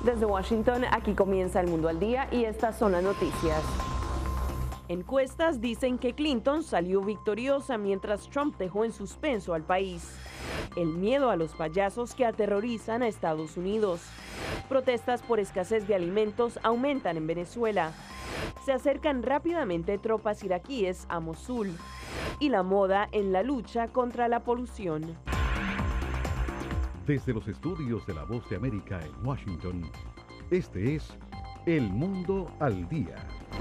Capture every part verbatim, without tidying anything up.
Desde Washington, aquí comienza El Mundo al Día y estas son las noticias. Encuestas dicen que Clinton salió victoriosa mientras Trump dejó en suspenso al país. El miedo a los payasos que aterrorizan a Estados Unidos. Protestas por escasez de alimentos aumentan en Venezuela. Se acercan rápidamente tropas iraquíes a Mosul. Y la moda en la lucha contra la polución. Desde los estudios de La Voz de América en Washington, este es El Mundo al Día.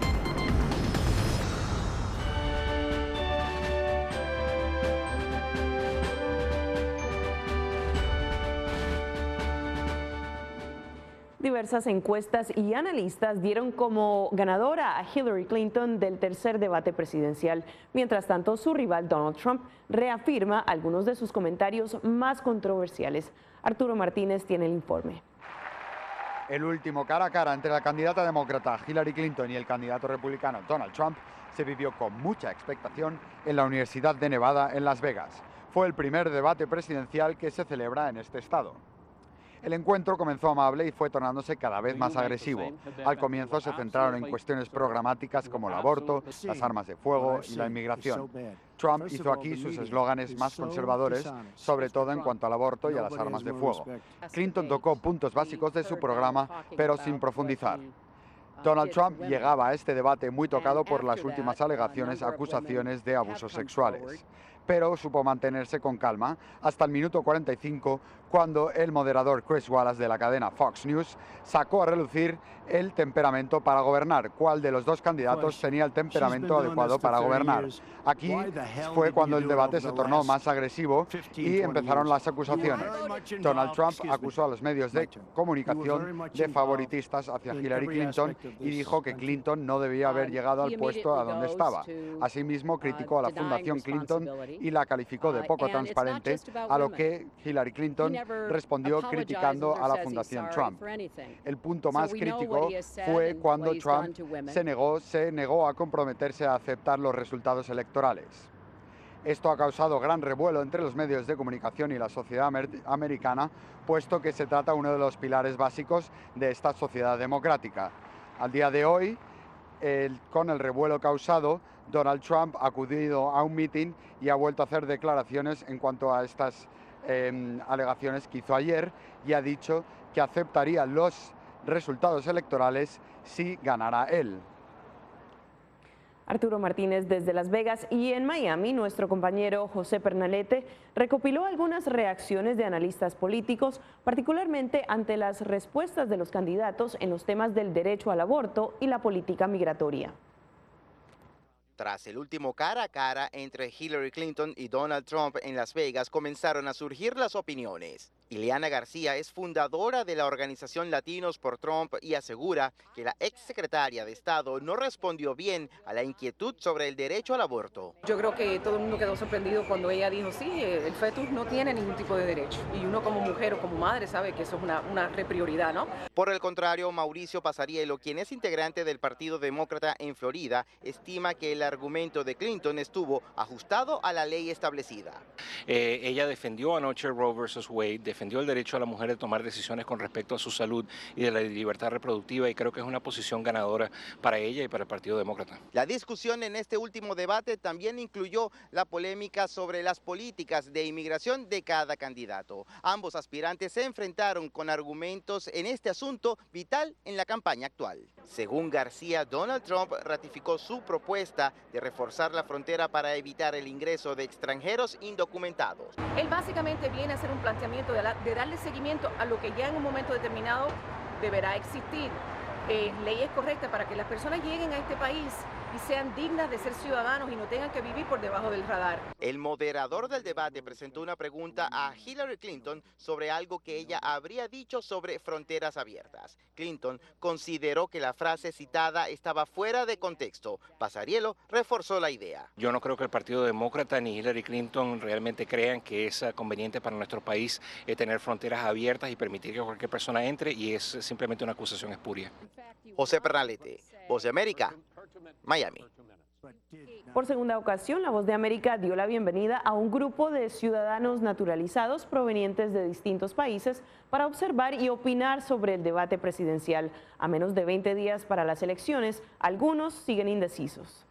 Diversas encuestas y analistas dieron como ganadora a Hillary Clinton del tercer debate presidencial. Mientras tanto, su rival Donald Trump reafirma algunos de sus comentarios más controversiales. Arturo Martínez tiene el informe. El último cara a cara entre la candidata demócrata Hillary Clinton y el candidato republicano Donald Trump se vivió con mucha expectación en la Universidad de Nevada en Las Vegas. Fue el primer debate presidencial que se celebra en este estado. El encuentro comenzó amable y fue tornándose cada vez más agresivo. Al comienzo se centraron en cuestiones programáticas como el aborto, las armas de fuego y la inmigración. Trump hizo aquí sus eslóganes más conservadores, sobre todo en cuanto al aborto y a las armas de fuego. Clinton tocó puntos básicos de su programa, pero sin profundizar. Donald Trump llegaba a este debate muy tocado por las últimas alegaciones, acusaciones de abusos sexuales. Pero supo mantenerse con calma hasta el minuto cuarenta y cinco, cuando el moderador Chris Wallace de la cadena Fox News sacó a relucir el temperamento para gobernar. ¿Cuál de los dos candidatos tenía el temperamento adecuado para gobernar? Aquí fue cuando el debate se tornó más agresivo y empezaron las acusaciones. Donald Trump acusó a los medios de comunicación de favoritistas hacia Hillary Clinton y dijo que Clinton no debía haber llegado al puesto a donde estaba. Asimismo, criticó a la Fundación Clinton y la calificó de poco transparente, a lo que Hillary Clinton respondió criticando a la Fundación Trump. El punto más crítico fue cuando Trump se negó, se negó a comprometerse a aceptar los resultados electorales. Esto ha causado gran revuelo entre los medios de comunicación y la sociedad amer- americana, puesto que se trata de uno de los pilares básicos de esta sociedad democrática. Al día de hoy, el, con el revuelo causado, Donald Trump ha acudido a un mitin y ha vuelto a hacer declaraciones en cuanto a estas eh, alegaciones que hizo ayer, y ha dicho que aceptaría los resultados electorales si ganara él. Arturo Martínez desde Las Vegas. Y en Miami, nuestro compañero José Pernalete recopiló algunas reacciones de analistas políticos, particularmente ante las respuestas de los candidatos en los temas del derecho al aborto y la política migratoria. Tras el último cara a cara entre Hillary Clinton y Donald Trump en Las Vegas, comenzaron a surgir las opiniones. Ileana García es fundadora de la organización Latinos por Trump y asegura que la exsecretaria de Estado no respondió bien a la inquietud sobre el derecho al aborto. Yo creo que todo el mundo quedó sorprendido cuando ella dijo, sí, el fetus no tiene ningún tipo de derecho. Y uno como mujer o como madre sabe que eso es una, una prioridad, ¿no? Por el contrario, Mauricio Pasariello, quien es integrante del Partido Demócrata en Florida, estima que el argumento de Clinton estuvo ajustado a la ley establecida. Eh, ella defendió anoche Roe versus Wade, defendió el derecho a la mujer de tomar decisiones con respecto a su salud y de la libertad reproductiva, y creo que es una posición ganadora para ella y para el Partido Demócrata. La discusión en este último debate también incluyó la polémica sobre las políticas de inmigración de cada candidato. Ambos aspirantes se enfrentaron con argumentos en este asunto vital en la campaña actual. Según García, Donald Trump ratificó su propuesta de reforzar la frontera para evitar el ingreso de extranjeros indocumentados. Él básicamente viene a hacer un planteamiento de, la, de darle seguimiento a lo que ya en un momento determinado deberá existir. Eh, leyes correctas para que las personas lleguen a este país y sean dignas de ser ciudadanos y no tengan que vivir por debajo del radar. El moderador del debate presentó una pregunta a Hillary Clinton sobre algo que ella habría dicho sobre fronteras abiertas. Clinton consideró que la frase citada estaba fuera de contexto. Pasariello reforzó la idea. Yo no creo que el Partido Demócrata ni Hillary Clinton realmente crean que es conveniente para nuestro país eh, tener fronteras abiertas y permitir que cualquier persona entre, y es simplemente una acusación espuria. José Pernalete, Voz de América, Miami. Por segunda ocasión, La Voz de América dio la bienvenida a un grupo de ciudadanos naturalizados provenientes de distintos países para observar y opinar sobre el debate presidencial. A menos de veinte días para las elecciones, algunos siguen indecisos.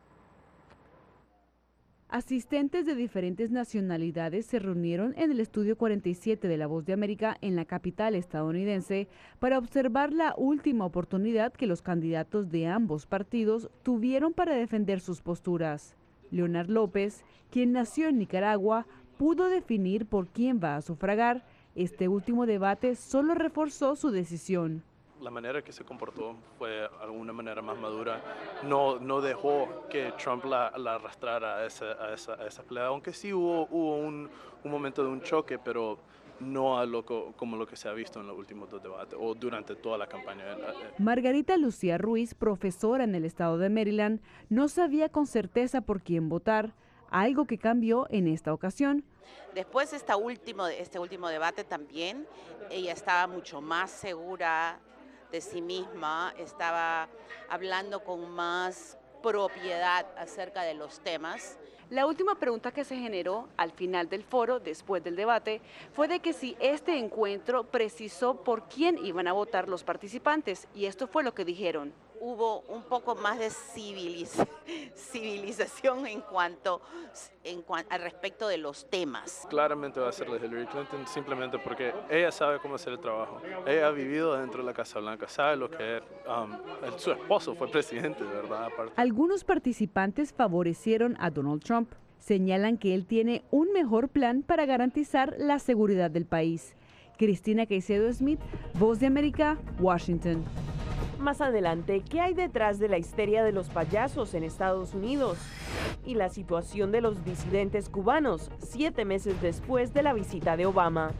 Asistentes de diferentes nacionalidades se reunieron en el estudio cuarenta y siete de La Voz de América en la capital estadounidense para observar la última oportunidad que los candidatos de ambos partidos tuvieron para defender sus posturas. Leonard López, quien nació en Nicaragua, pudo definir por quién va a sufragar. Este último debate solo reforzó su decisión. La manera que se comportó fue de alguna manera más madura. No, no dejó que Trump la, la arrastrara a esa, a, esa, a esa pelea, aunque sí hubo, hubo un, un momento de un choque, pero no a lo, como lo que se ha visto en los últimos dos debates o durante toda la campaña. Margarita Lucía Ruiz, profesora en el estado de Maryland, no sabía con certeza por quién votar, algo que cambió en esta ocasión. Después de esta último, este último debate también, ella estaba mucho más segura de sí misma, estaba hablando con más propiedad acerca de los temas. La última pregunta que se generó al final del foro, después del debate, fue de que si este encuentro precisó por quién iban a votar los participantes, y esto fue lo que dijeron. Hubo un poco más de civiliz civilización en cuanto, en cuan al respecto de los temas. Claramente va a ser de Hillary Clinton simplemente porque ella sabe cómo hacer el trabajo. Ella ha vivido dentro de la Casa Blanca, sabe lo que es. Um, el, su esposo fue presidente, de verdad. Aparte. Algunos participantes favorecieron a Donald Trump. Señalan que él tiene un mejor plan para garantizar la seguridad del país. Cristina Caicedo Smith, Voz de América, Washington. Más adelante, ¿qué hay detrás de la histeria de los payasos en Estados Unidos? Y la situación de los disidentes cubanos, siete meses después de la visita de Obama.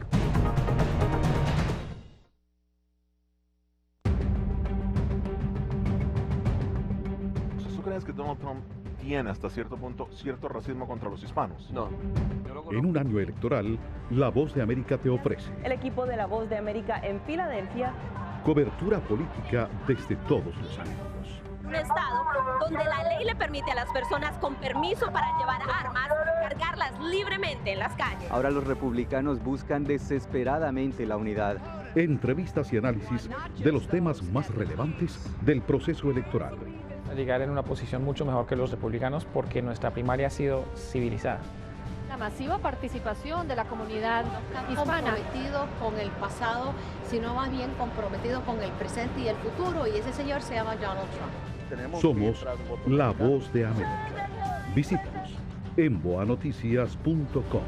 ¿Tú crees que Donald Trump tiene hasta cierto punto cierto racismo contra los hispanos? No. En un año electoral, La Voz de América te ofrece El equipo de La Voz de América en Filadelfia. Cobertura política desde todos los ángulos. Un estado donde la ley le permite a las personas con permiso para llevar armas cargarlas libremente en las calles. Ahora los republicanos buscan desesperadamente la unidad. Entrevistas y análisis de los temas más relevantes del proceso electoral. Llegar en una posición mucho mejor que los republicanos porque nuestra primaria ha sido civilizada. La masiva participación de la comunidad hispana. Comprometido con el pasado, sino más bien comprometido con el presente y el futuro, y ese señor se llama Donald Trump. Somos La Voz de América. Visítanos en boa noticias punto com.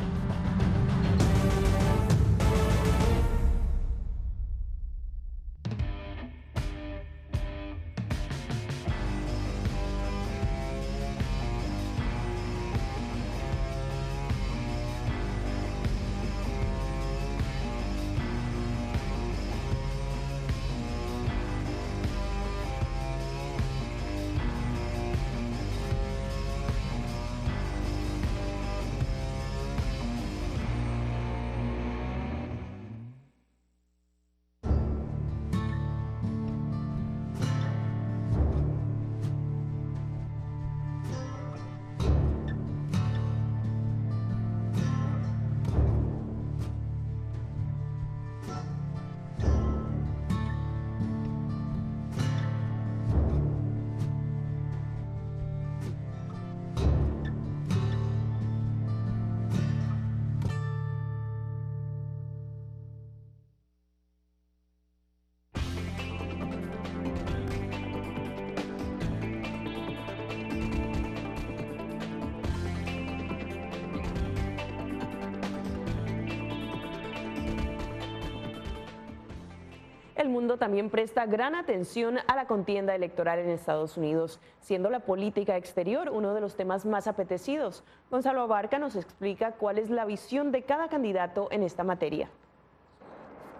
El mundo también presta gran atención a la contienda electoral en Estados Unidos, siendo la política exterior uno de los temas más apetecidos. Gonzalo Abarca nos explica cuál es la visión de cada candidato en esta materia.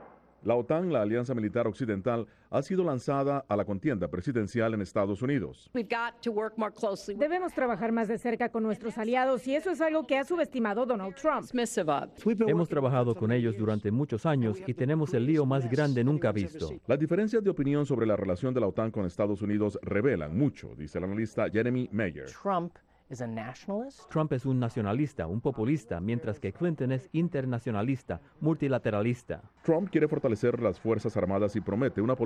La OTAN, la Alianza Militar Occidental, ha sido lanzada a la contienda presidencial en Estados Unidos. Debemos trabajar más de cerca con nuestros aliados y eso es algo que ha subestimado Donald Trump. Hemos trabajado con ellos durante muchos años y tenemos el lío más grande nunca visto. Las diferencias de opinión sobre la relación de la OTAN con Estados Unidos revelan mucho, dice el analista Jeremy Mayer. Trump Trump es un nacionalista, un populista, mientras que Clinton es internacionalista, multilateralista. Trump quiere fortalecer las Fuerzas Armadas y promete una